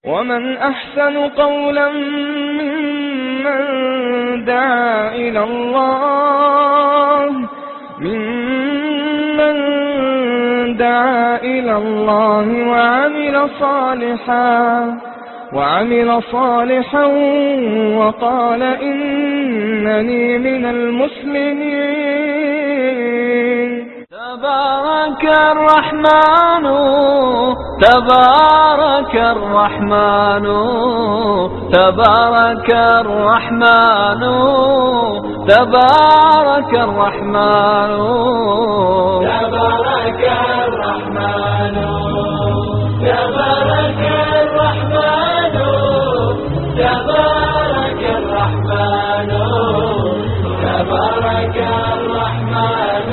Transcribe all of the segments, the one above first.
ومن أحسن قولا ممن دعا إلى الله وعمل صالحا وقال إنني من المسلمين. تبارك الرحمن تبارك الرحمن تبارك الرحمن تبارك الرحمن تبارك الرحمن تبارك الرحمن تبارك الرحمن تبارك الرحمن.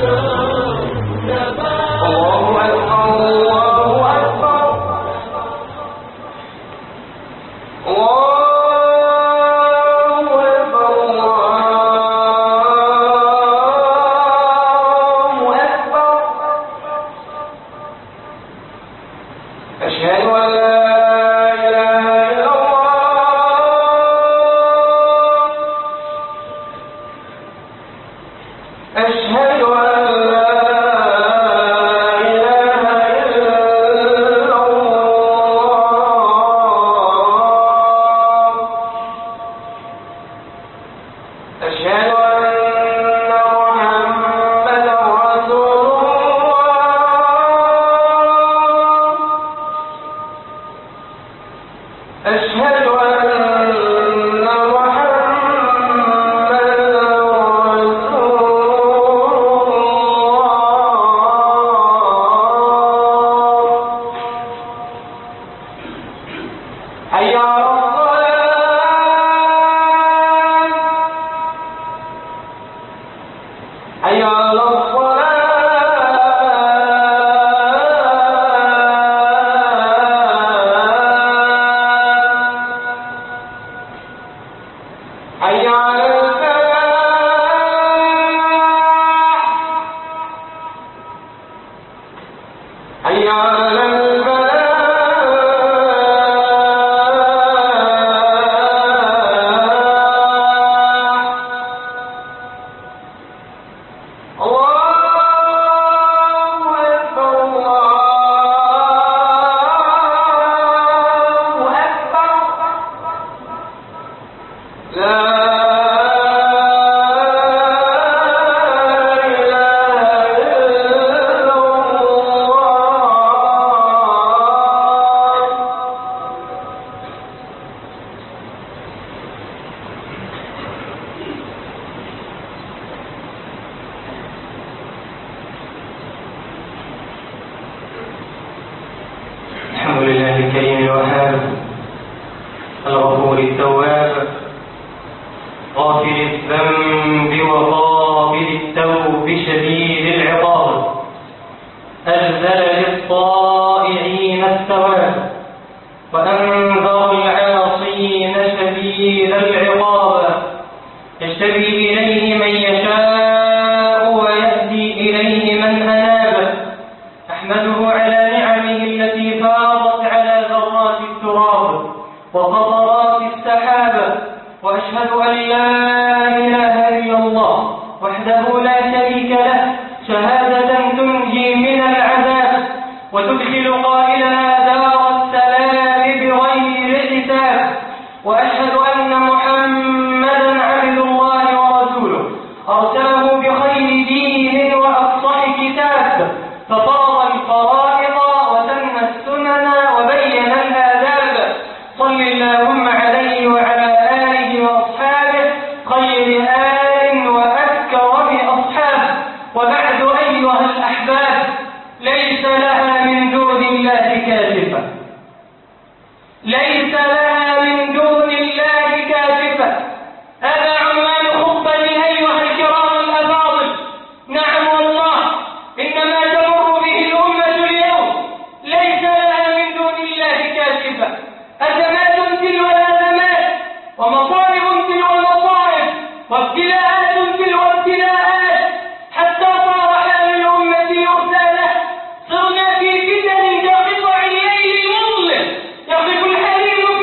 صرنا في فتن كقطع الليل المظلم، يقف الحليم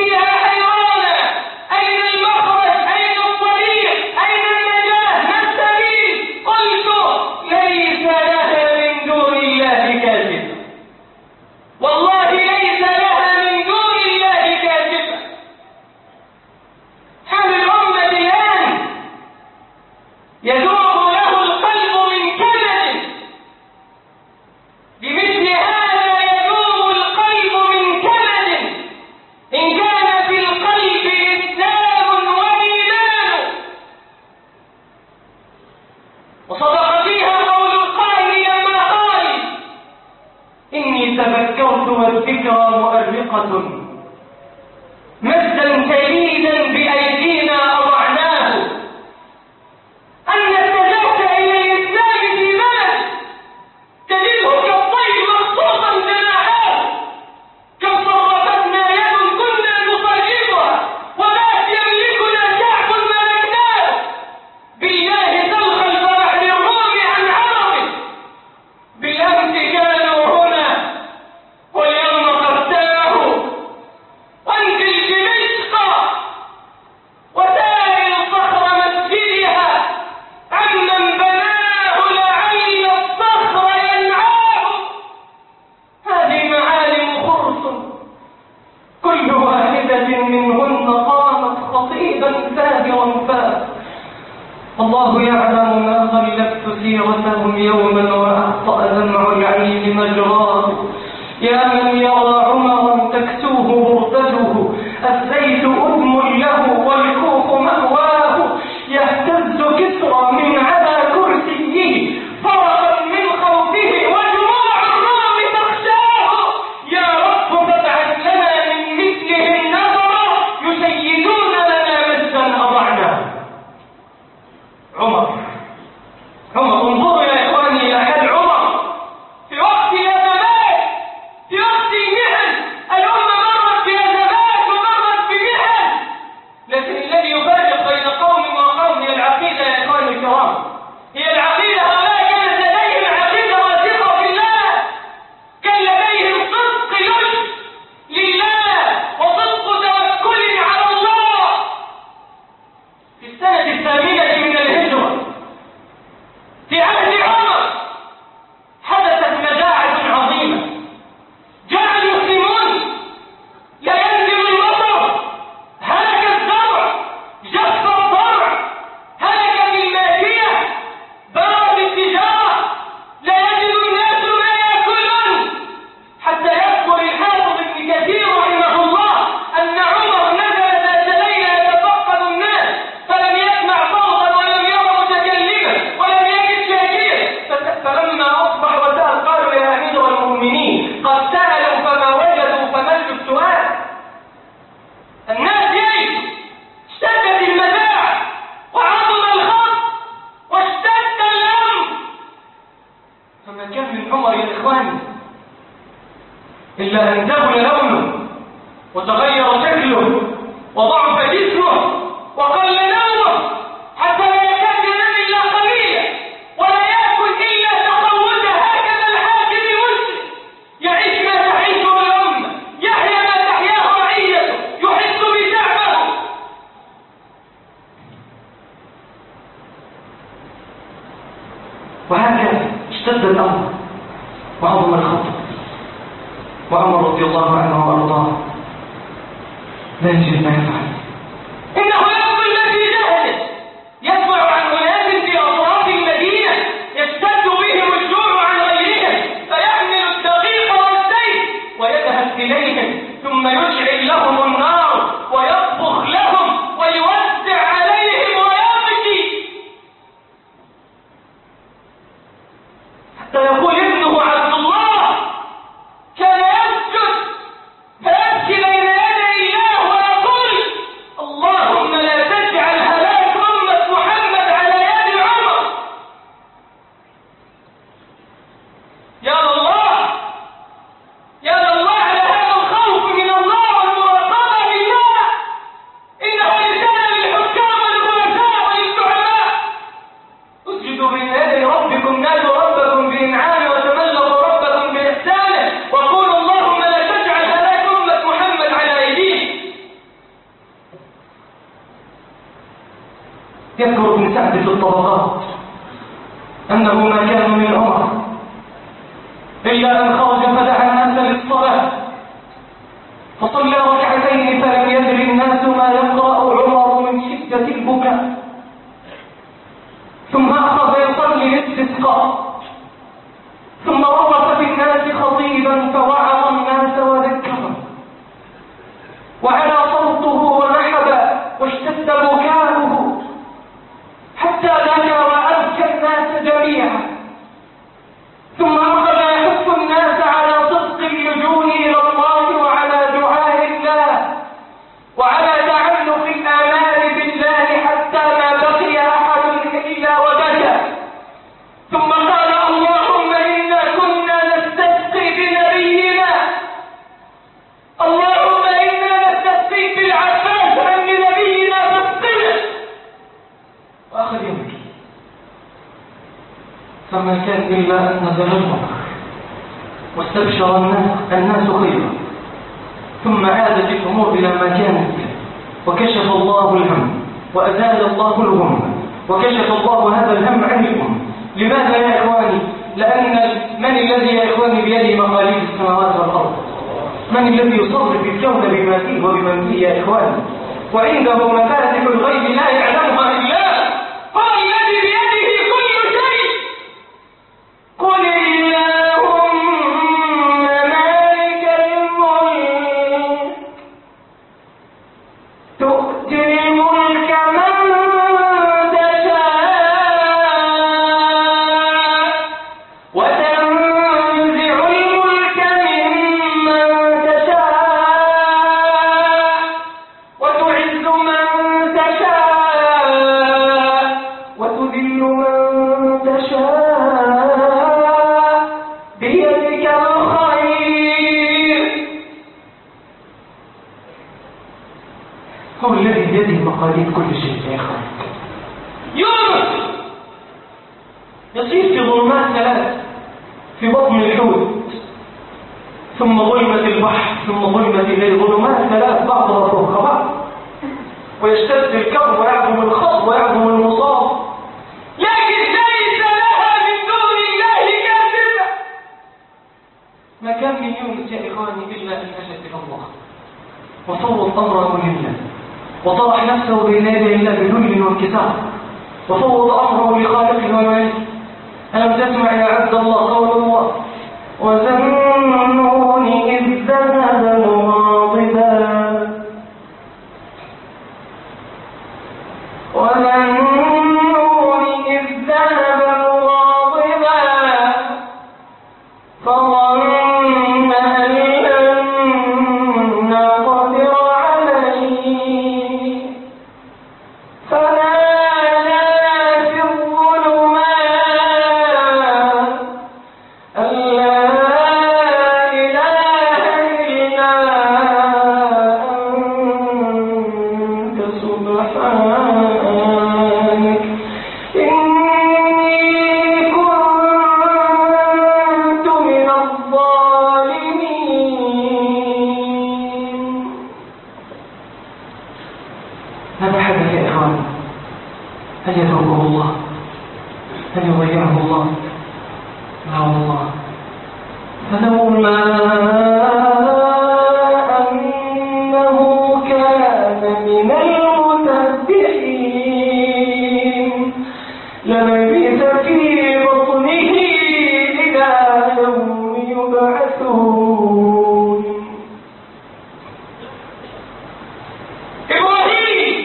تذكرت والذكرى مؤرقة، مجدا كليلا بأيدينا أضعناه، أن اتجهت إلى الإسلام في بلد تجده كالطير مبسوطا جناحاه، كم صرفتنا يد كنا نصرفها وما يملكنا شعب ملكناه، بالله تلقى الفرح للروم عن عربه، بالأمس كانوا هنا واليوم قد تاهوا، وانزل دمشق وسائل صخر مسجدها عمن بناه لعل الصخر ينعاه. هذه معالم خرص كل واحدة منهن قامت خطيبا ثابرا فاس. الله يعلم ما غلبت سيرتهم يوما وأخطأ دمع العين مجراه. يا من يرى عمرا تكسوه برده، الزيت أدم له والكوخ مأواه، يهتز كسرى من على كرسيه فرقا من خوفه وجموع الروم تخشاه. يا رب فابعث لنا من مثله النظر يسيدون لنا مجدا أضعناه. عمر انظروا يا إخواني إلى حال عمر في وقت الأزمات، في وقت المحن. الأمة مرت بأزمات ومرت بمحن، لكن الذي يفارق بين قوم وقوم هي العقيدة يا إخواني الكرام، هي العقيدة. هؤلاء كانت لديهم عقيدة واثقة في الله، كان لديهم صدق يشرك لله وصدق توكل على الله. في السنة 8 من الهجرة في عهد عمر حدثت مجاعة عظيمة، جاء المسلمون لا ينزل المطر، هلك الزرع، جف الضرع، هلكت الماشية، بارت التجارة، لا يجد الناس ما يأكلون، حتى يذكر الحافظ ابن كثير رحمه الله أن عمر نزل ذات ليلة يتفقد الناس فلم يسمع صوتا ولم يرى متكلما ولم يجد شاكيا، فلما أصبح وسأل قالوا يا أمير المؤمنين قد سألوا فما وجدوا فملوا السؤال. الناس يجد، اشتدت المجاعة وعظم الخط واشتد الأمر، فما كان من عمر يا إخواني إلا أن دبل لونه وتغير شكله وضعف جسمه وقل نومه، حتى لا يكاد ينام إلا قليلا ولا يأكل إلا تقوتا. هكذا الحاكم المسلم يعيش ما تعيشه الأمة، يحيا ما تحياه رعيته، يحس بشعبه. وهكذا اشتد الأمر وعظم الخطر، وعمر رضي الله عنه وأرضاه لا يجد ما يفعل. إنه يقبل في جهله، يدفع عن أناس في أطراف المدينة يشتد بهم الجوع عن غيرهم، فيحمل الدقيق والزيت ويذهب إليهم ثم يشعل لهم النار ويطبخ لهم ويوزع عليهم ويمشي، حتى يقول ابنه عبد الله كان يسجد فيبكي بين يدي الله ويقول اللهم لا تجعل هلاك أمة محمد على يد عمر. يا الله يا الله على هذا الخوف من الله والمراقبة لله، إنه رسالة للحكام والرؤساء وللزعماء. اسجدوا بين يدي ربكم، نادوا ربكم بإنعامه وتملقوا ربكم بإحسانه، وقولوا اللهم لا تجعل هلاك أمة محمد على أيديه. يذكر ابن سعد في الطبقات أنه ما كان من عمر إلا أن خرج فدعا الناس للصلاة فصلى ركعتين فلم يدر الناس ما يقرأ عمر من شدة البكاء، ثم أخذ يصلي الاستسقاء، ثم وقف في الناس خطيبا فوعظ الناس وذكرهم، وعلى صوته ونحب واشتد بكاؤه حتى ذكر وأبكى الناس جميعا، ثم أخذ يحث الناس وما كان إلا أن نزل المطر واستبشر الناس خيرا، ثم عادت الأمور إلى ما كانت وكشف الله الهم وأزال الله الغم وكشف الله هذا الهم عن الأمة. لماذا يا إخواني؟ لأن من الذي يا إخواني بيده مقاليد السماوات والأرض؟ من الذي يصرف الكون بما فيه وبمن فيه يا إخواني؟ وعنده مفاتح الغيب لا يعلمها إلا هو الذي بيده كل شيء. قل اللهم مالك الملك تؤتي الملك من تشاء وتنزع الملك ممن تشاء وتعز من تشاء وتذل من تشاء بيدك الخير. هو الذي بيده مقاليد كل شيء يا إخوان. يونس يصير في ظلمات ثلاث، في بطن الحوت، ثم ظلمة البحر، ثم ظلمة الليل، ظلمات ثلاث بعضها فوق بعض، ويشتد الكرب ويعظم الخط ويعظم المصاب، لكن ليس لها من دون الله كاذبة. ما كان من يونس يا إخواني إلا أن أجد إلى الله وفوض أمره لله وطرح نفسه بين يدي الله بذل وانكسار وفوض أمره لخالقه ومالكه. ألم تسمع يا عبد الله قول الله وذنون إذ ذهب مغاضبا وذنون إذ ذهب مغاضبا فظن أن لن نقدر عليه فنادى في الظلمات أن لا إله إلا أنت سبحانك إني كنت من الظالمين. هذا حدث يا إخوان. هل يتركه الله؟ هل يضيعه الله؟ لا والله. فلولا أنه كان من المسبحين للبث في بطنه إلى يوم يبعثون. إبراهيم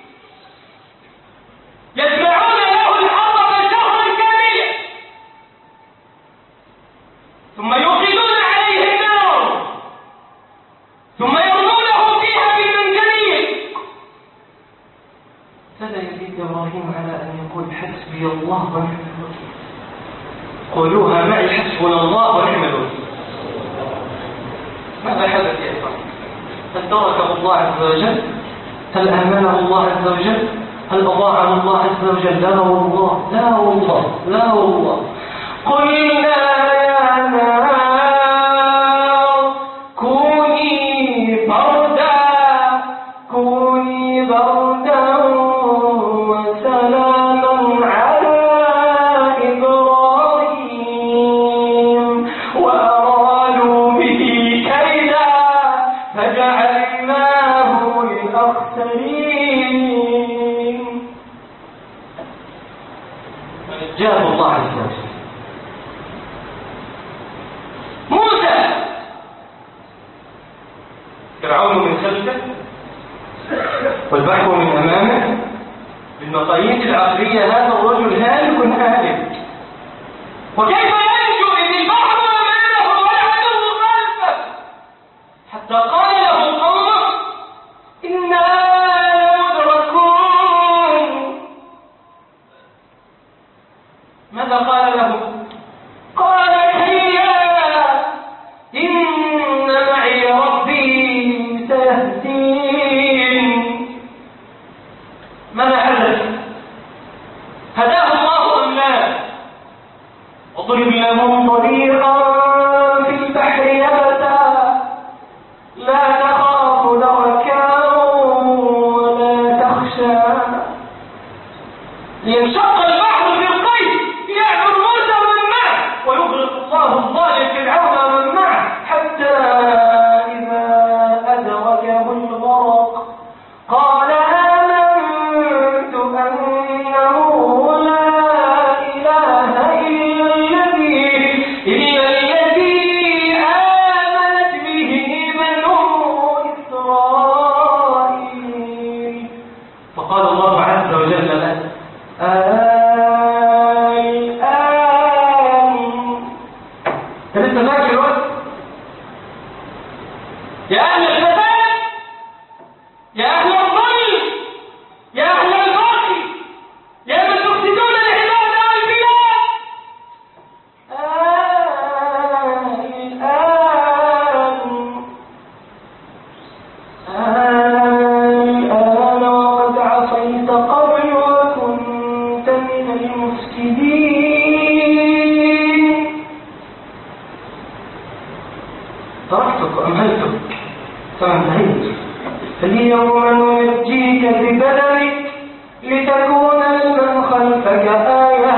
يجمعون له الحطب شهرا كاملا ثم يوقدون عليه النار ثم يرمونه فيها بالمنجنيق. فلا يزيد إبراهيم على أن يقول حسبي الله ونعم الوكيل. قولوها معي حسبنا الله ونعم الوكيل. ماذا حدث يا إخوان؟ هل تركه الله عز وجل؟ هل أهمله الله عز وجل؟ هل أضاعه الله عز وجل؟ لا والله لا والله لا والله. قلنا يا نار كوني بردا وسلاما على إبراهيم وأرادوا به كيدا فجعلناه للأخسرين. جاء الله عز وجل. موسى فرعون من خلفه والبحر من أمامه بالمقاييس العقلية هذا الرجل هالك هالك. وكيف ينجو إذ البحر أمامه والعدو خلفه حتى قال له قومه إنا لمدركون. ماذا قال له؟ قال كلا إن معي ربي سيهدين. ماذا حدث؟ هداه الله أم لا؟ لا تخاف دركا ولا تخشى. لينشق البحر في القيد يعبر موسى ومن معه ويغرق الله الظالم فرعون ومن معه حتى إذا أدركه الغرق قال آمنت أنه لا إله إلا الذي آمنت به بنو إسرائيل. فقال الله عز وجل له الآن. أنت لسه فاكر الوقت؟ يا أهل الفساد، يا أهل الظلم، يا أهل الباطل، يا من تفسدون العباد والبلاد، الآن وقد عصيت قبل وكنت من المفسدين. تركتك وأمهلتك فانتهيت، فاليوم ننجيك ببدنك لتكون لمن خلفك آية.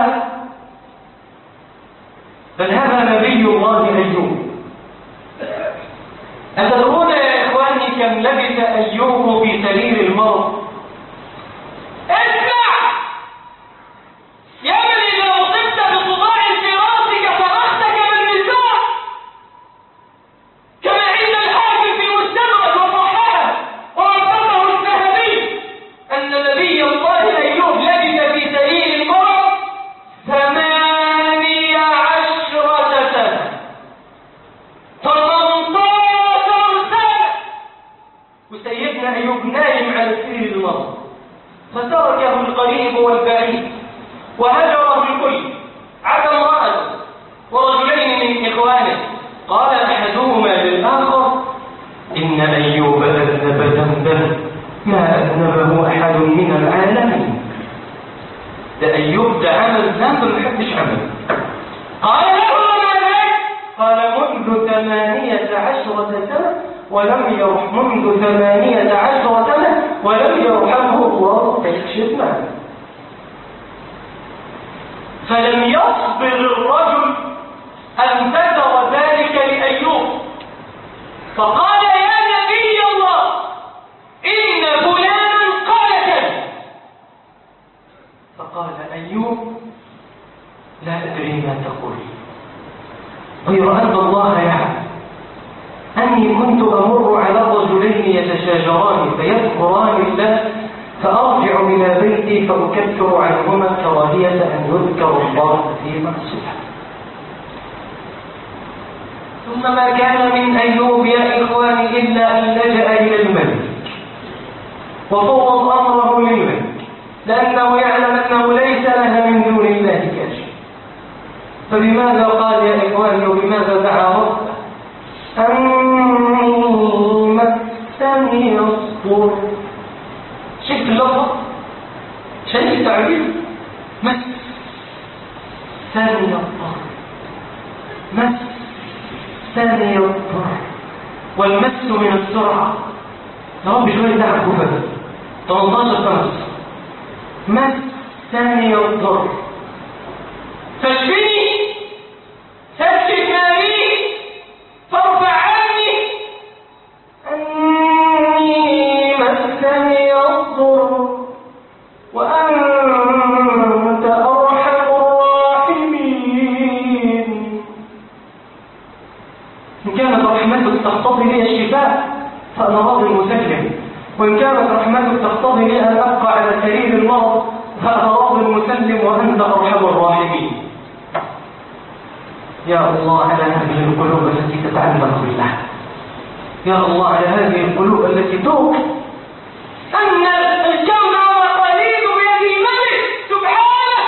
بل هذا نبي الله أيوب. أتدرون يا إخواني كم لبث أيوب في سرير المرض؟ اسمع يا من إذا أصبت بصداع في راسك صرختك بالنساء كما عند الحاكم في المستدرك وصححه ووثقه الذهبي أن نبي الله أيوب لبث في سرير المرض 18 سنة 18 سنة وسيدنا أيوب نايم على سرير المرض فتركه القريب والبعيد وهجره الكل عدا امرأته ورجلين من إخوانه. قال أحدهما للآخر إن أيوب أذنب ذنبا ما أذنبه أحد من العالمين. ده أيوب ده عمل ذنب محدش عمل. قال له وما ذاك؟ قال منذ 18 سنة ولم يرحم منذ 18 سنة ولم يرحمه الله فيكشف معه. فلم يصبر الرجل أن ذكر ذلك لأيوب فقال يا نبي الله إن فلانا قال كذا. فقال أيوب لا أدري ما تقول غير أن الله يعلم أني كنت أمر على رجلين يتشاجران فيذكران الله فأرجع إلى بيتي فأكفر عنهما كراهية أن يذكر الله فيما سبحانه. ثم ما كان من أيوب يا إخواني إلا أن لجأ إلى الملك وفوض أمره للملك لأنه يعلم أنه ليس لها من دون الله كاشف. فبماذا قال يا إخواني وبماذا دعا ربه؟ أني مسني الضر. شوف اللفظ شايف التعبير مسني الضر مسني الضر والمس من السرعة. رب شوية دعا كفر 18 سنة مسني الضر فاشفني فاكشف ما بي فارفع عني أني مسني الضر وأنت أرحم الراحمين. إن كانت رحمتك تقتضي لي الشفاء فأنا راضي مسلم، وإن كانت رحمتك تقتضي لي أن أبقى على سرير المرض فأنا راضي مسلم وأنت أرحم الراحمين. يا الله على هذه القلوب التي تتعلق بالله. يا الله على هذه القلوب التي توقف أن الكون والقليل بيد الملك سبحانه.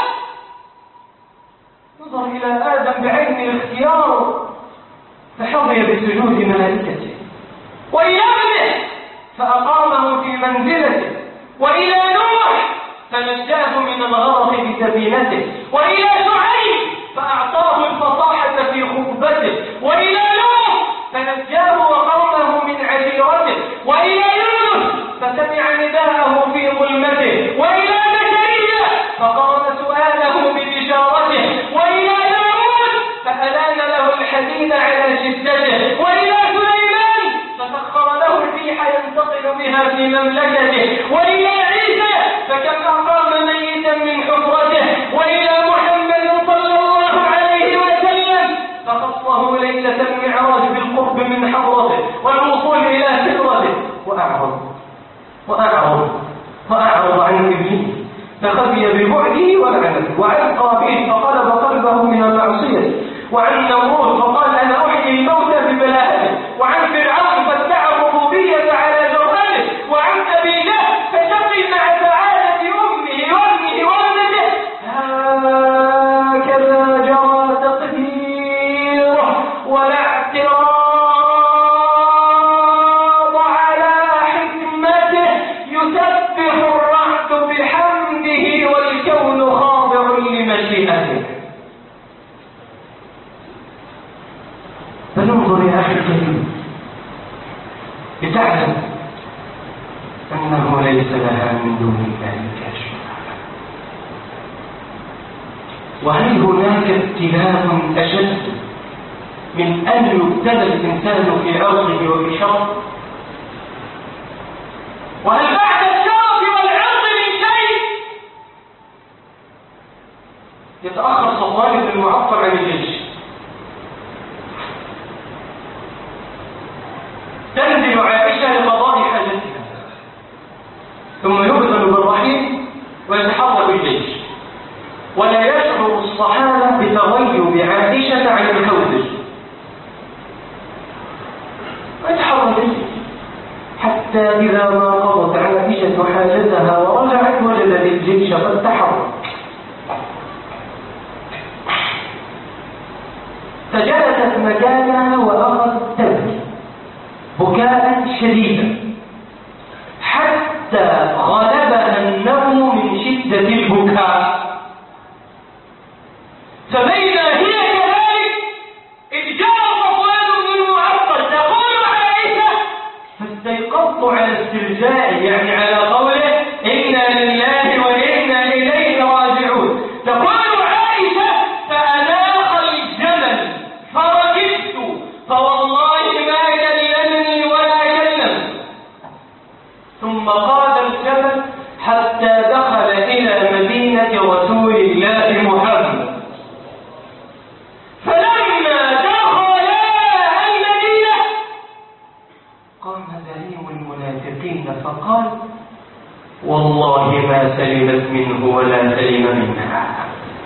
نظر إلى آدم بعين الاختيار فحظي بسجود ملائكته، وإلى ابنه فأقامه في منزلته، وإلى نوح فنجاه من الغرق بسفينته، وإلى شعيب فأعطاه الفصاحة في خطبته، وإلى نوح فنجاه وقومه من عذاب شديد على شدته. وإلى سليمان فسخر له الريح ينتقل بها في مملكته. وإلى عيسى فكم أقام ميتا من حفرته. وإلى محمد صلى الله عليه وسلم فخصه ليلة المعراج بالقرب من حضرته والوصول إلى سدرته. وأعرض عن إبليس فخفي ببعده ولعنته. وعن قابيل فقلب قلبه من المعصية. وعن نمرود فقال أنا أحيي الموتى ببلاءته. وعن فرعون فادعى الربوبية على جرأته. وعن أبي لهب فشقي مع سعادة أمه وابنه وابنته. هكذا جرى تقديره ولا اعتراض على حكمته. يسبح الرعد بحمده والكون خاضع لمشيئته. فننظر يا أخي الكريم لتعلم أنه ليس لها من دون الله كاشف. وهل هناك ابتلاء أشد من أن يبتلى الإنسان في عرضه وفي شرط؟ وهل بعد الشرط والعرض من شيء؟ يتأخر صفوان بن المعطل عن الجيش. تنزل عائشة لقضاء حاجتها ثم يبذل بالرحيل ويتحرك الجيش. ولا يشعر الصحابة بتغيب عائشة عن الحوض ويتحرك الجيش حتى إذا ما قضت عائشة حاجتها ورجعت وجدت الجيش قد تحرك. فجلست مكانها وأخذت تبكي بكاء شديدا حتى غلبها النوم من شدة البكاء. فبين هي كذلك إذ جاء صفوان بن المعطل تقول عائشة فاستيقظت على استرجاع يعني على قوله إنا لله وإنا إليه راجعون. تقول عائشة فأناخ الجمل فركبت فوالله ما كلمني ولا كلم. ثم قاد الجبل حتى دخل إلى مدينة رسول الله محمد. فلما دخلا المدينة قام زعيم المنافقين فقال والله ما سلمت منه ولا سلم منها.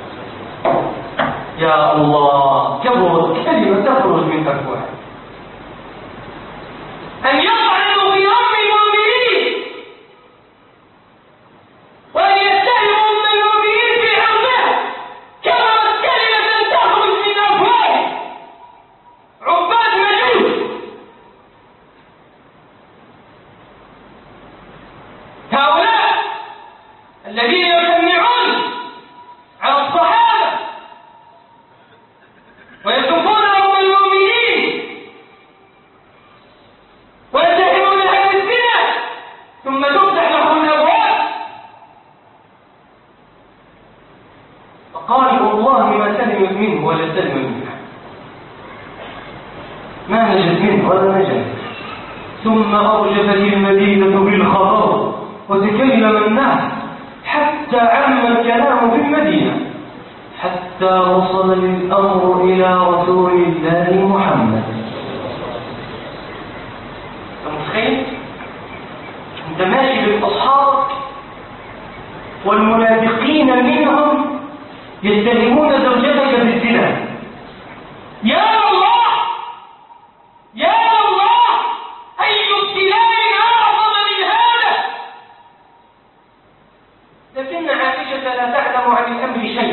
يا الله، كبرت كلمة تخرج من أفواه أن يطعنوا في أم المؤمنين وأن يتهموا أم المؤمنين في عرضها. كبرت كلمة تخرج من أفواه عباد مجوس. هؤلاء الذين يسمعون على الصحابة ويسبون أم المؤمنين ويتهمون أهل الزنا ثم تفتح لهم الأبواب. فقال والله ما سلمت منه ولا سلم منها، ما نجت منه ولا نجت. ثم أرجفت المدينة بالخبر وتكلم الناس حتى عم الكلام في المدينة حتى وصل الأمر إلى رسول الله محمد. متخيل؟ أنت ماشي بالأصحاب والمنافقين منهم يتهمون زوجتك بالزنا. يا الله يا الله، أي ابتلاء أعظم من هذا. لكن عائشة لا تعلم عن الأمر شيئا،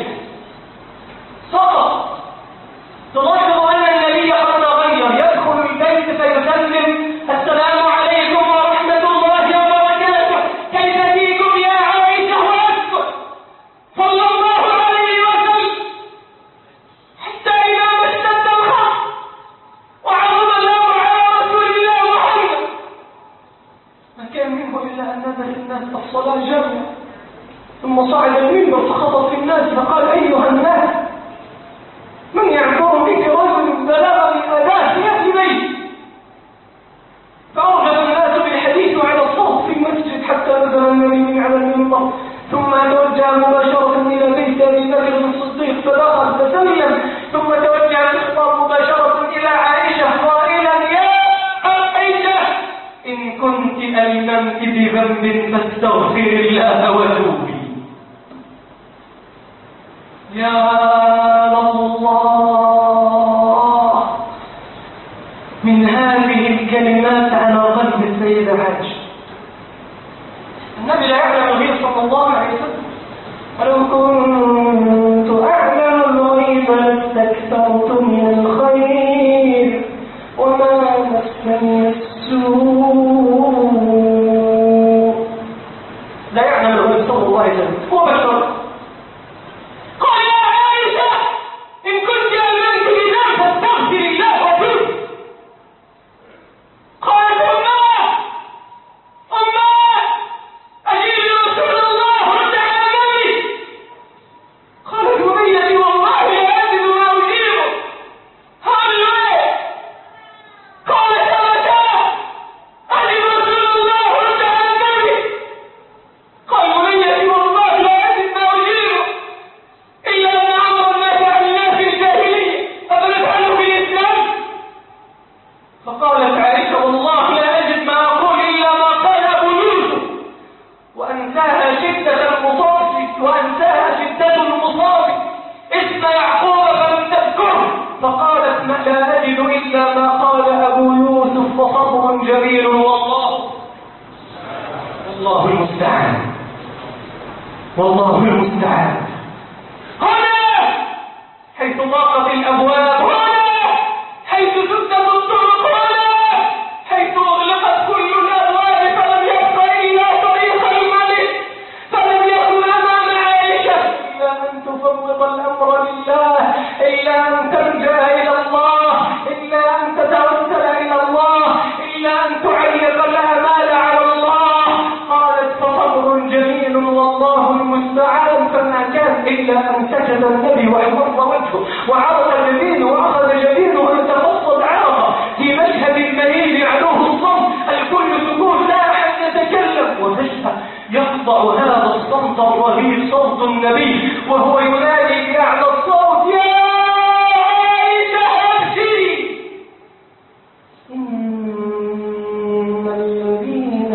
فقط تلاحظ أن النبي قد تغير، يدخل البيت فيسلم السلام عليكم ورحمة الله وبركاته، كيف فيكم يا عائشة وأسكت صلى الله عليه وسلم، حتى إذا ما اشتد الخط وعظم الأمر على رسول الله محمد ما كان منه إلا أن نزل الناس الصلاة جميعا ثم صعد المنبر فخطب في الناس فقال أيها الناس من يعبرني كرجل بلغني ألممت بذنب فاستغفر الله وتوبي. يا الله من هذه الكلمات على قلب السيدة عائشة. النبي لا يعلم الغيب صلى الله عليه وسلم. ولو كنت أعلم الغيب لاستكثرت من الخير وما مسني السوء. لا يعلم الغيب صلى الله عليه وسلم، هو بشر. قال يا عائشة إن كنت ألممت بذنب فاستغفر الله وتوب. قالت أمه أجيب رسول الله رد على النبي. قالت بنيتي والله لا أجد ما أجيبه. هل ليه؟ قالت أمتى أجيب رسول الله رد على النبي. قال بنيتي والله لا أجد ما أجيبه إلا أن أمر الناس عن الناس في الجاهلية أفنفعله في الإسلام. فقالت عائشة والله لا أجد ما أقول إلا ما قال أبو يوسف وأنساها شدة المصاب اسم يعقوب فلم تذكره. فقالت ما لا أجد إلا ما قال أبو يوسف فصبر جميل والله المستعان. والله المستعان. هنا حيث ضاقت الأبواب، هنا حيث سدت الطرق، هنا حيث أغلقت كل الأبواب فلم يبق إلا طريق الملك، فلم يكن أمام عائشة إلا أن تفوض الأمر لله، إلا أن تلجأ إلى الله، إلا أن تتوسل إلى الله، إلا أن تعلق الآمال على الله. قالت فصبر جميل والله المستعان. فما كان إلا أن سجد النبي وأغمض وجهه وعرض جبينه وأخذ جبينه وتفصد عرقه في مشهد المنيل يعلوه الصمت، الكل سكوت لا أحد يتكلم، وفجأة يقطع هذا الصمت الرهيب صوت النبي وهو ينادي بأعلى الصوت يا عائشة أبشري إن الذين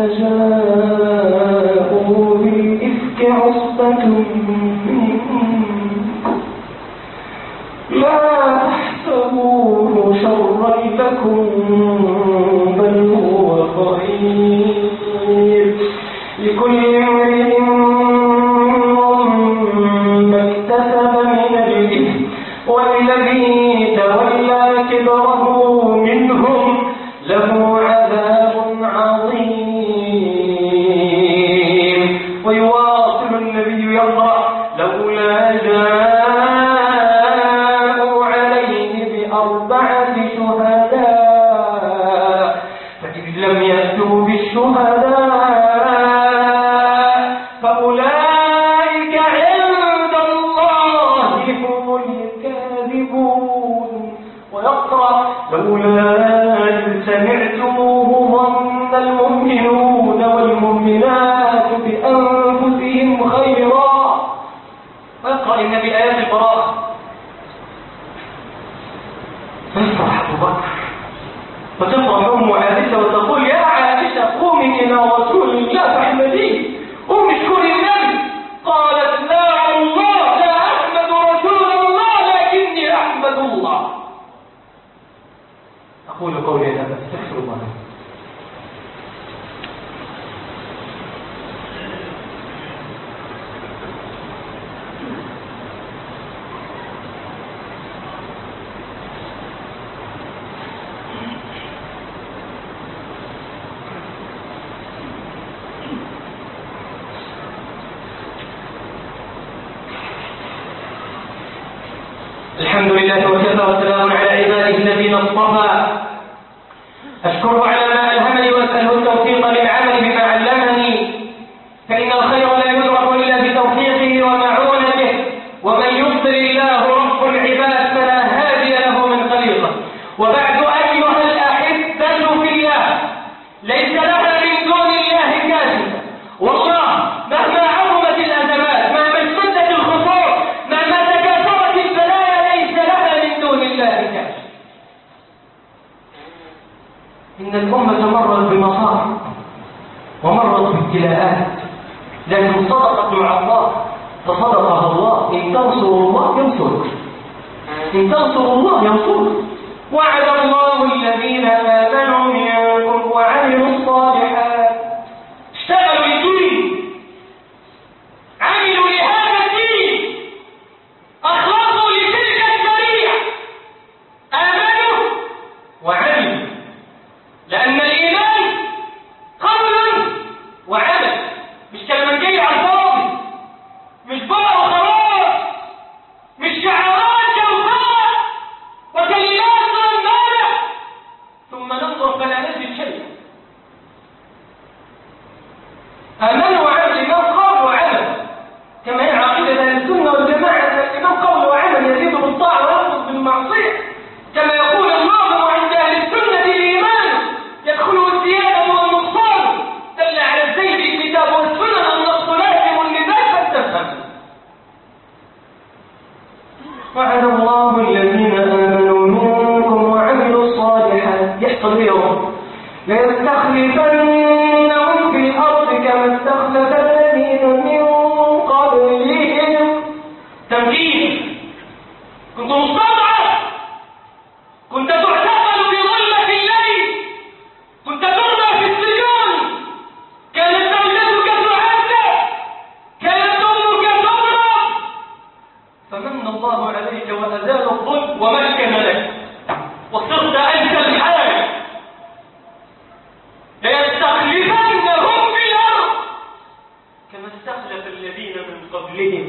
جاءوا بالإفك عصبة منكم لا تحسبوه شرا لكم بل هو خير لكل امرئ ما اكتسب من الإثم والذي تولى كبره منهم له عذاب عظيم. ويواصل النبي يقرأ لولا جاءوا عليه بأربعة شهداء فإن لم يأتوا بالشهداء فأولئك عند الله هم الكاذبون. ويقرأ لولا إذ سمعتموه ظن المؤمنون والمؤمنات بأنفسهم خيرا. ويقرأ النبي آيات البراءة فيفرح أبو بكر وتفرح أم عائشة وتقول يا عائشة قومي إلى رسول الله فاحمديه قومي اشكري النبي. قالت لا والله لا أحمد رسول الله لكني أحمد الله. أقول قولي هذا استغفر الله. الحمد لله وكفى وسلام على عباده الذين اصطفى. أشكره على ما ألهمني وأسأله التوفيق للعمل بما علمني، فإن الخير لا يدرك إلا بتوفيقه ومعونته، ومن يضلل الله رب العباد فلا هادي له من خليقه. وبعد أيها الأحبة في الله، ليس لها من دون الله كاشفة. والله مهما عظمت الأزمات، مهما اشتدت الخطوط، مهما تكاثرت البلايا، ليس لها من دون الله كاشفة. إن الأمة مرت بمصائب ومرت بابتلاءات، لكن صدقت مع الله فصدقها الله. إن تنصروا الله ينصرك، إن تنصروا الله ينصرك. وعد الله الذين آمنوا منكم وعملوا الصالحات، اشتغلوا للدين، عملوا لهذا الدين، أخلصوا لتلك الشريعة، آمنوا وعملوا، لأن الإيمان قول وعمل، مش كلام جاي على الفاضي، مش بقى وخلاص، مش شعارات جوهرة وكلمات رنانة ثم ننظر فلا نجد شيئا. آمنوا وعمل، الإيمان قول وعمل، كما هي عقيدة أهل السنة والجماعة، الإيمان قول وعمل، يزيد بالطاعة وينقص بالمعصية، كما يقول الناظم عند أهل السنة الإيمان يدخله الزيادة والنقصان، دل على الزيد الكتاب والسنة، النقص لازم لذلك فاستفهم. وعد الله الذين آمنوا منكم وعملوا الصالحات، يحصل بهم ليستخلفنهم في الأرض كما استخلف الذين من قبلهم. تمكين، كنت مستضعف، كنت تعتقل في ظلمة الليل، كنت ترمى في السجون، كانت زوجتك تعذب، كانت أمك تضرب، فمن الله عليك وأزال الظلم ومكن لك وصرت أنت الحاج. ليستخلفنهم في الأرض كما استخلف الذين من قبلهم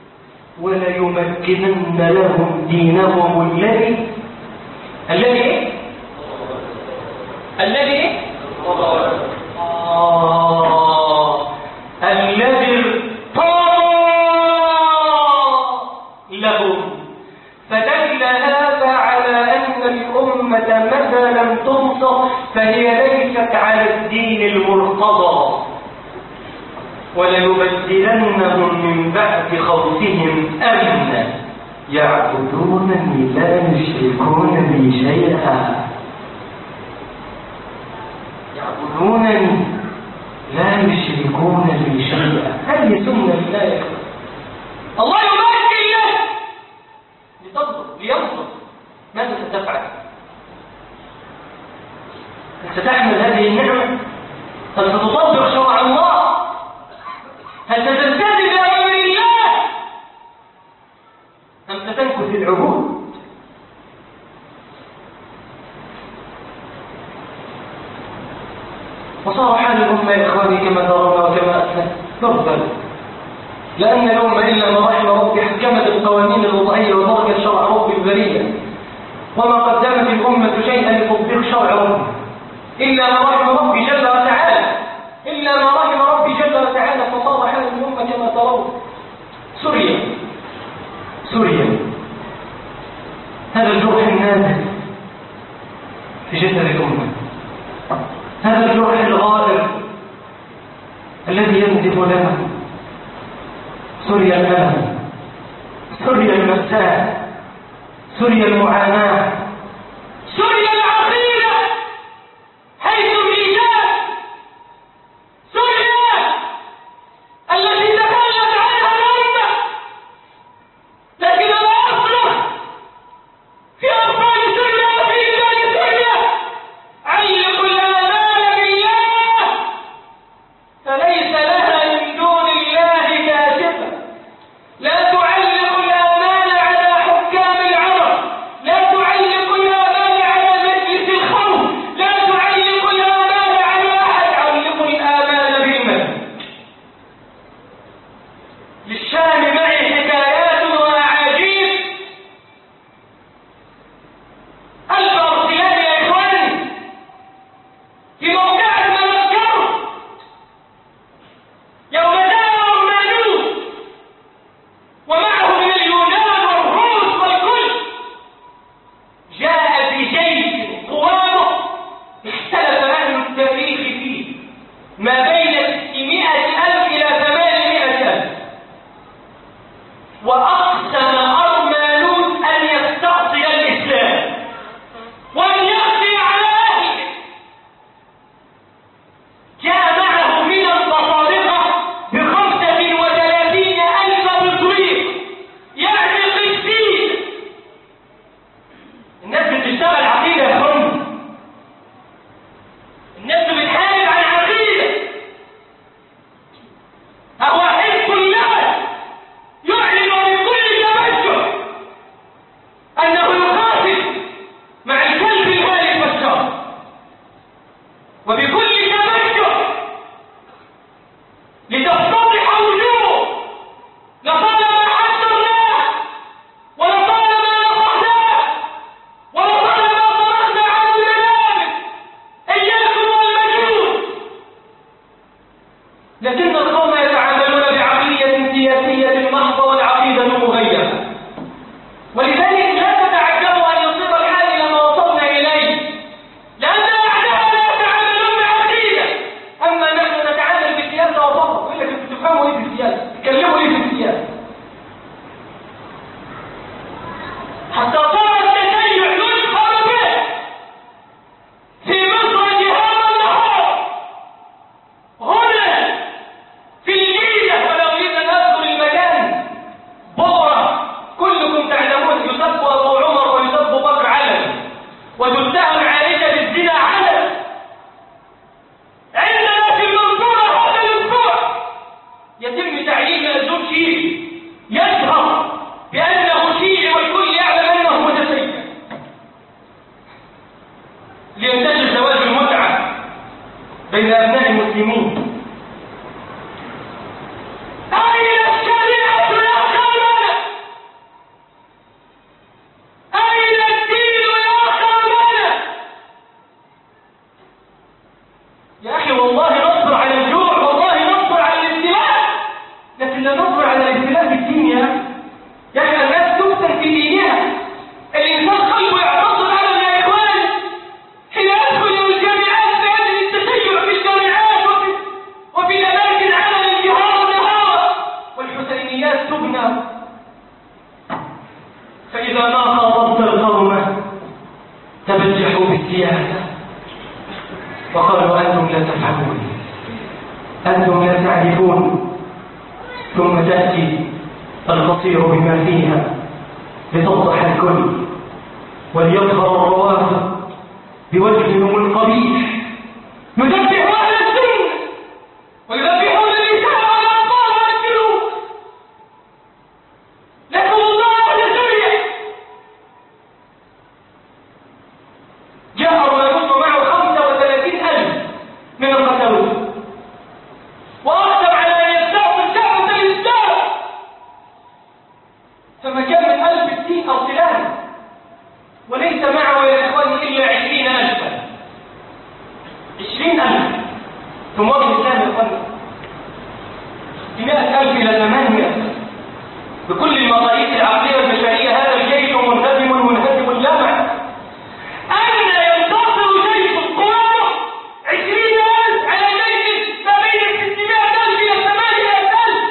وليمكنن لهم دينهم الذي ارتضى لهم. فدل هذا على أن الأمة متى لم تنصر فهي ليست على الدين المرتضى. وليبدلنهم من بعد خوفهم أمنا يعبدونني لا يشركون بي شيئا، يعبدونني لا يشركون بي شيئا. هذه سنة الله. الله يبارك له لتنظر لينظر ماذا ستفعل. هل ستحمل هذه النعمة؟ هل ستطبق شرع الله؟ هل ستلتزم بأمر الله أم ستنكث العهود؟ وصار حال الأمة يا إخواني كما ترون وكما أسلم تربل، لأن الأمة إلا ما رحم ربي حكمت القوانين الوضعية وتركت شرع رب البرية، وما قدمت الأمة شيئا لتطبيق شرع ربي إلا ما رحم ربي جل وتعالى، إلا ما رحم ربي جل وتعالى. فصار حال الأمة كما ترون. سوريا هذا الجرح النازل في جسد الأمة، هذا الجرح الغائر الذي ينزف لنا. سوريا الألم، سوريا المأساة، سوريا المعاناة، سوريا العقيدة حيث الإيجاد، سوريا التي تخلت عنها الأمة. لكن أنا أصرخ في أطفال سوريا وفي بلاد سوريا: علقوا الآمال بالله، فليس لها من دون الله كاشفة. لا تعلق الآمال على حكام العرب، لا تعلق الآمال على مجلس الخوف، لا تعلق الآمال على أحد، علقوا الآمال بالمسجد. للشام معي حكايات وأعاجيب ألف ارسلان يا إخواني في موقعة ما ذكروا يوم جاء رومانوس ومعهم اليونان والروس والكل، جاء بجيش قوامه اختلف أهل التاريخ فيه ما بين 600,000 إلى 800,000. وأقسم أرمانوس أن يستعصي الإسلام وأن يقضي على أهله. جاء معه لكن القوم يتعاملون بعقلية سياسية محضة والعقيدة مغيبة، ولذلك لا تتعجبوا أن يصير الحال إلى ما وصلنا إليه، لأن أعداءنا يتعاملون بعقيدة، أما نحن نتعامل بالسياسة وفقط. يقول لك أنتم تفهموا إيه في السياسة؟ تكلموا إيه في السياسة؟ حتى صار التشيع يشهر به في مصر جهاد النهار، هنا في الجيزة، ولا أريد أن أذكر المكان، بورة، كلكم تعلمون يسب أبو عمر ويسب بكر علم، وتتهم عائشة بالزنا علم. عندنا في المنصورة هذا الأسبوع يتم تعيين مأذون شيعي يشهر بأنه شيعي والكل يعلم أنه متسيب، لينتشر زواج المتعة بين أبناء المسلمين. أين الشريعة يا أخوانا؟ أين الدين يا أخوانا؟ يا أخي والله نصبر على الجوع، والله نصبر على الابتلاء، لكن لا نصبر على الابتلاء في الدين. يا أخي الناس تفتن في دينها، الإنسان قلبه يعتصم على يا إخوان حين يدخل إلى الجامعات بهذه التشيع في الجامعات وفي الأماكن على الانتهار والنهار، والحسينيات تبنى. فإذا ما خاطبت القوم تبجحوا بالسياسة وقالوا أنتم لا تفهمون، أنتم لا تعرفون، ثم تأتي البصير بما فيها لتوضح الكل وليظهر الروافض بوجههم القبيح يذبحوا أهل السنة ويذبحون النساء والأطفال والجنود. لكم الله أهل سوريا جاء ويمر معه 35,000 من القساوسة وأقسم على أن يستعمل دعوة الإسلام، فما كان من 1000 الدين أو سلاح، وليس معه يا إخواني إلا 20,000 20,000 ثم وجه الإسلام يا إخواني 100,000 إلى 800 بكل المقاييس العقلية والبشرية. هذا الجيش منهزم لا معنى. أين ينتصر جيش قوته 20,000 على جيش ما بين 600,000 إلى 800,000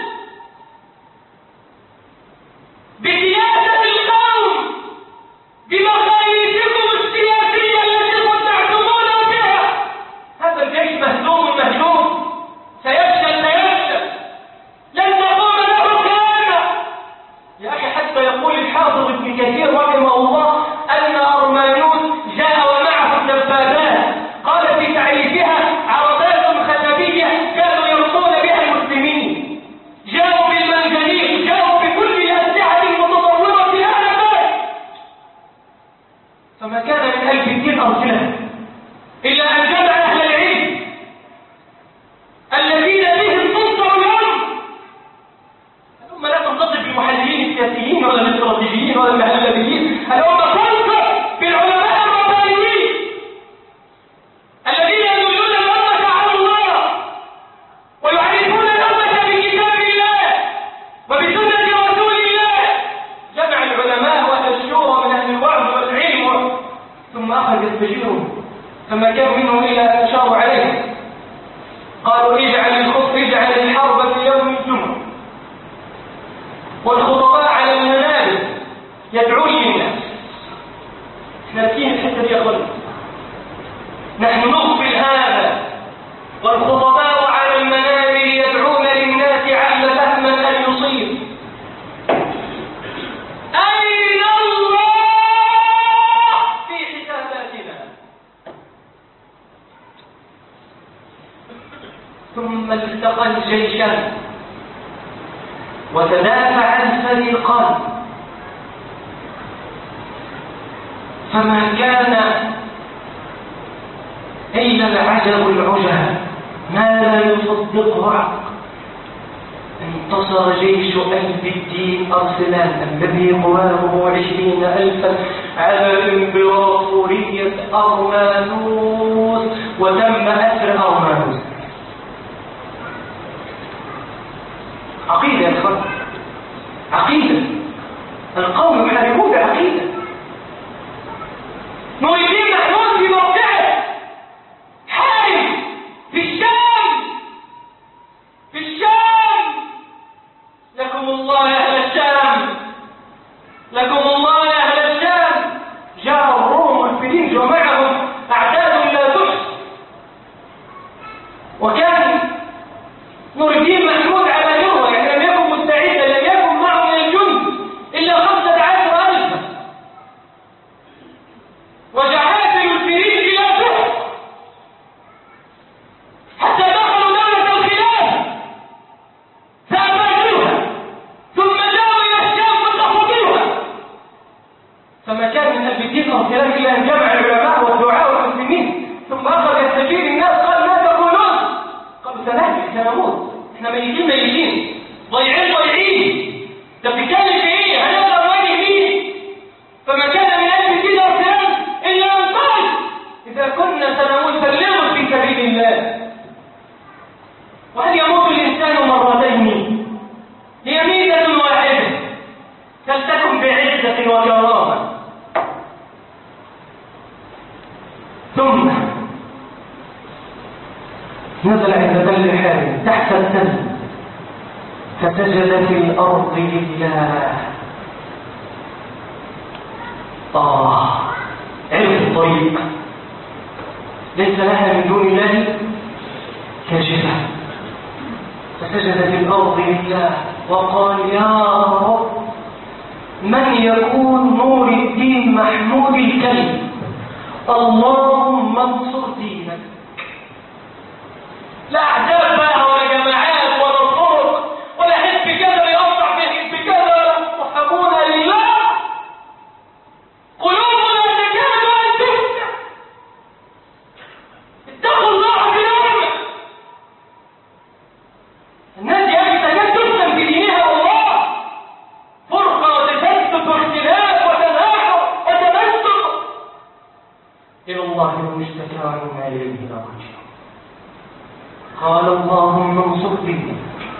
بسياسة القوم بمقاييسكم السياسية التي كنتم تعتمون بها؟ هذا الجيش مهزوم سيفشل لن تقوم له قيامة. يا أخي حتى يقول الحافظ ابن كثير رحمه الله أن أرمانوس جاء ومعه الدبابات، قال في تعريفها عربات خشبية كانوا يرمون بها المسلمين، جاءوا بالمنجنيق، جاءوا بكل الأسلحة المتطورة في هذا البلد، فما كان من 1000 دين أرسله إلا أن جمع أهل العلم الذين بهم تنصر الأمة. الأمة لا تنتصر بالمحللين السياسيين ولا الاستراتيجيين ولا المهلبيين، الأمة تنصر بالعلماء الربانيين الذين يدلون الأمة على الله ويعرفون الأمة بكتاب الله وبسنة رسول الله. جمع العلماء وأهل الشورى من أهل الوعظ والعلم ثم أخذ يستشيرهم، فما كان منهم إلا أن أشاروا عليه، قالوا اجعل الحرب في يوم الجمعة والخطباء على المنابر يدعون للناس. احنا نسين الحتة دي يا أخوان، نحن نقبل هذا، والخطباء على المنابر يدعون للناس عل فهما أن يصيب. أين الله في حساباتنا؟ ثم التقى الجيشان وتدافع الفريقان، فما كان إلا العجب العجب ما لا يصدقه عقل. انتصر جيش أهل الدين أرسلان الذي قوامه 20,000 على إمبراطورية أرمانوس، وتم أسر أرمانوس. عقيدة، القوم يحاربون عقيدة. نور الدين محمود في موقعه حارب في الشام، في الشام. لكم الله يا أهل الشام، لكم الله يا أهل الشام. جاء الروم والفرنج ومعهم أعداد لا تحصى، وكان نور الدين محمود على جروة، يعني لم يكن مستعدا، لم يكن معه من الجند إلا 15,000، وجحافل الفرنج لا تحصى، حتى دخلوا دولة الخلافة فأبادوها، ثم جاءوا إلى الشام فقفضوها. فما كان من أجل تلك الخلاف إلا أن جمع العلماء والدعاء والمسلمين، ثم أخذ يستجيب الناس. قال ما تقولون؟ قالوا سنهلك سنموت، احنا ميتين ضيعين. ده بتتكلم في ايه؟ هنقدر نواجه مين؟ فما كان من أجل تلك الخلاف إلا أن قال إذا كنا سنموت فلنمت في سبيل الله. وهل يموت الإنسان مرتين؟ هي ميتة واحدة، فلتكن بعزة وكرامة. ثم نزل عند تل حارب تحت التل فسجد في الأرض لله. عرف الطريق، ليس لها من دون الله كاشفة. فسجد في الأرض لله وقال يا رب من يكون نور الدين محمود الكلم، اللهم انصر دينك. لا أحزاب بقى ولا جماعات ولا طرق ولا حزب كذا يقطع في حزب كذا، وحبونا لله. قلوبنا تكاد أن تفتح. اتقوا الله في الأمة. الناس يا أخي تكاد تفتن في دينها والله، فرقة وتشتت واختلاف وتناحر وتمسك. إلى الله المشتكى وإنا إليه راجعون. قال اللهم انصر دينك.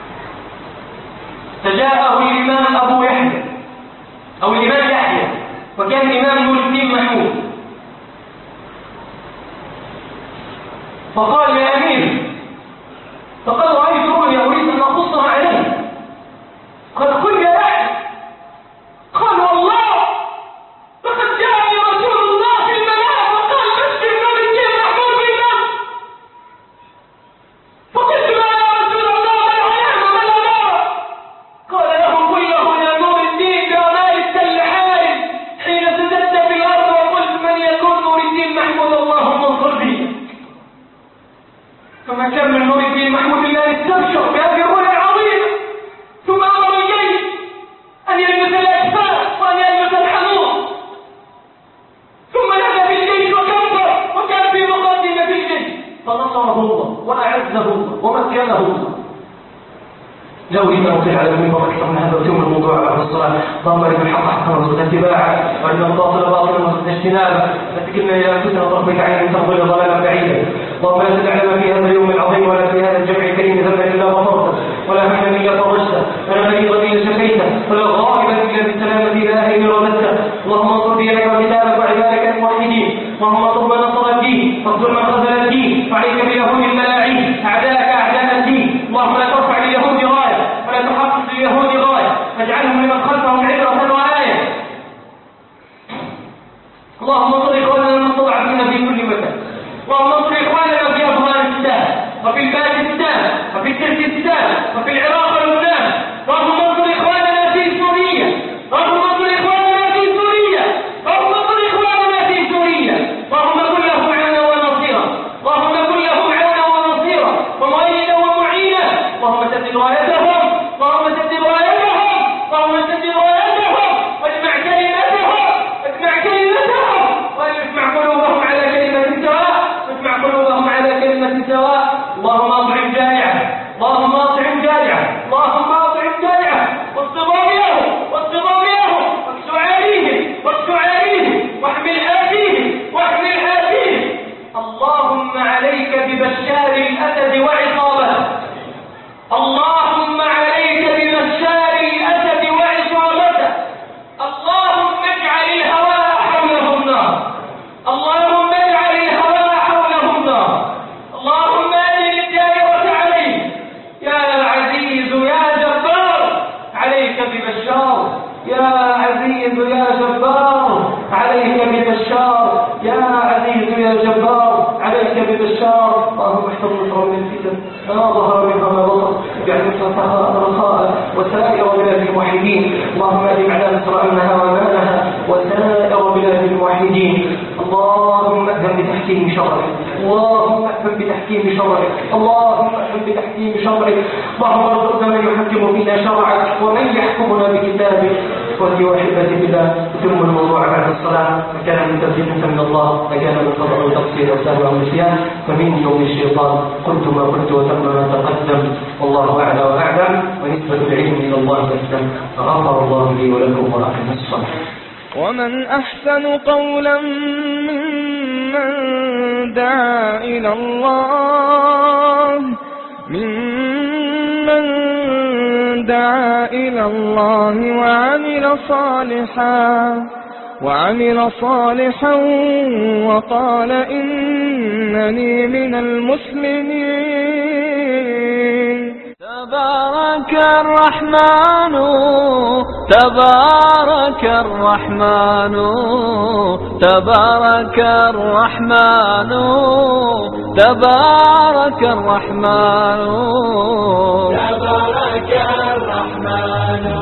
فجاءه الإمام أبو يحيى أو الإمام يحيى، وكان الإمام نور الدين محمود، فقال يا أمير، فقال رأيت رؤيا أريد أن أقصها عليه. قال قل يا يحيى. قال والله لقد جاءني رسول الله في المنام وقال بشر نور الدين محمود بالنصر. فقلت له يا رسول الله من علام ومن أمر؟ قال له كله يا نور الدين بأمال التل حارب حين سجدت في الأرض وقلت من يكون نور الدين محمود اللهم انصر دينك. فما كان من نور الدين محمود إلا يستبشر بهذه الرؤيا العظيمة. ثم أمر الجيش أن يلبس الأجفاء وأن يلبس الحنوط، ثم نادى في الجيش وكبر وكان في مقدمة الجيش، فنصره الله وأعزه الله ومكنه الله. لا أريد أن أطيل على المنبر أكثر من هذا وتم الموضوع بعد الصلاة. اللهم أرنا الحق حقا وارزقنا اتباعه، وأرنا الباطل باطلا وارزقنا اجتنابه، فتكلنا إلى أنفسنا طرفة عين تفضل ضلالا بعيدا. اللهم لا تدع لنا في هذا اليوم العظيم ولا في هذا الجمع الكريم ذنبا إلا غفرته، ولا هما إلا فرجته، ولا مريضا إلا شفيته، ولا غائبا إلا بالسلامة إلى أهله رددته. اللهم انصر دينك وكتابك وعبادك الموحدين. اللهم انصر من نصر الدين، واخذل من خذل الدين، وعليك باليهود الملاعين أعداءك أعداء الدين. اللهم لا ترفع لليهود راية ولا تحقق لليهود غاية، فاجعلهم لمن خلفهم عبرة وآية. اللهم انصر إخواننا المستضعفين في كل مكان. اللهم انصر إخواننا في أفغانستان وفي باكستان وفي تركستان وفي العراق ولبنان. اللهم انصر إخواننا في سوريا، اللهم انصر إخواننا في سوريا، اللهم انصر إخواننا في سوريا. اللهم كن لهم عونا ونصيرا، اللهم كن لهم عونا ونصيرا ومؤيدا ومعينا. اللهم سدد رايتهم، اللهم سدد رايتهم، اللهم سدد رايتهم، واجمع كلمتهم، اجمع كلمتهم، واجمع قلوبهم على كلمة سواء، واجمع قلوبهم على كلمة سواء. اللهم اطعم جائعا، اللهم اطعم جائعا، اللهم اطعم جائعا، واصطب بهم، واصطب بهم، واكسو عليهم، واكسو عليهم، واحمل آتيهم، واحمل آتيهم. اللهم عليك ببشار الأسد وعصابته، اللهم عليك ببشار الأسد وعصابته. عزيز يا جبار عليك ببشار، يا عزيز يا جبار عليك ببشار. اللهم احفظ مصر من الفتن ما ظهر منها ما بطن، واجعل مصر رخاء وسائر بلاد الموحدين. اللهم ادم على مصر امنها وامانها وسائر بلاد الموحدين. اللهم اهدم بتحكيم شرعك، اللهم اهدم بتحكيم شرعك، اللهم اهدم بتحكيم شرعك. اللهم ارزقنا من يحكم فينا شرعك ومن يحكمنا بكتابك. اخوتي واحبتي بالله، ثم الموضوع بعد الصلاه فكان من توفيق من الله، فكان من خطا وتقصير وسهو او نسيان، فمن يوم الشيطان قلت ما قلت وتم ما تقدم، والله اعلى واعلم، ونسبه العلم الى الله تسلم. غفر الله لي ولكم واقم الصلاه. ومن أحسن قولا ممن دعا إلى الله وعمل صالحا وقال إنني من المسلمين. تبارك الرحمن تبارك الرحمن تبارك الرحمن تبارك الرحمن تبارك الرحمن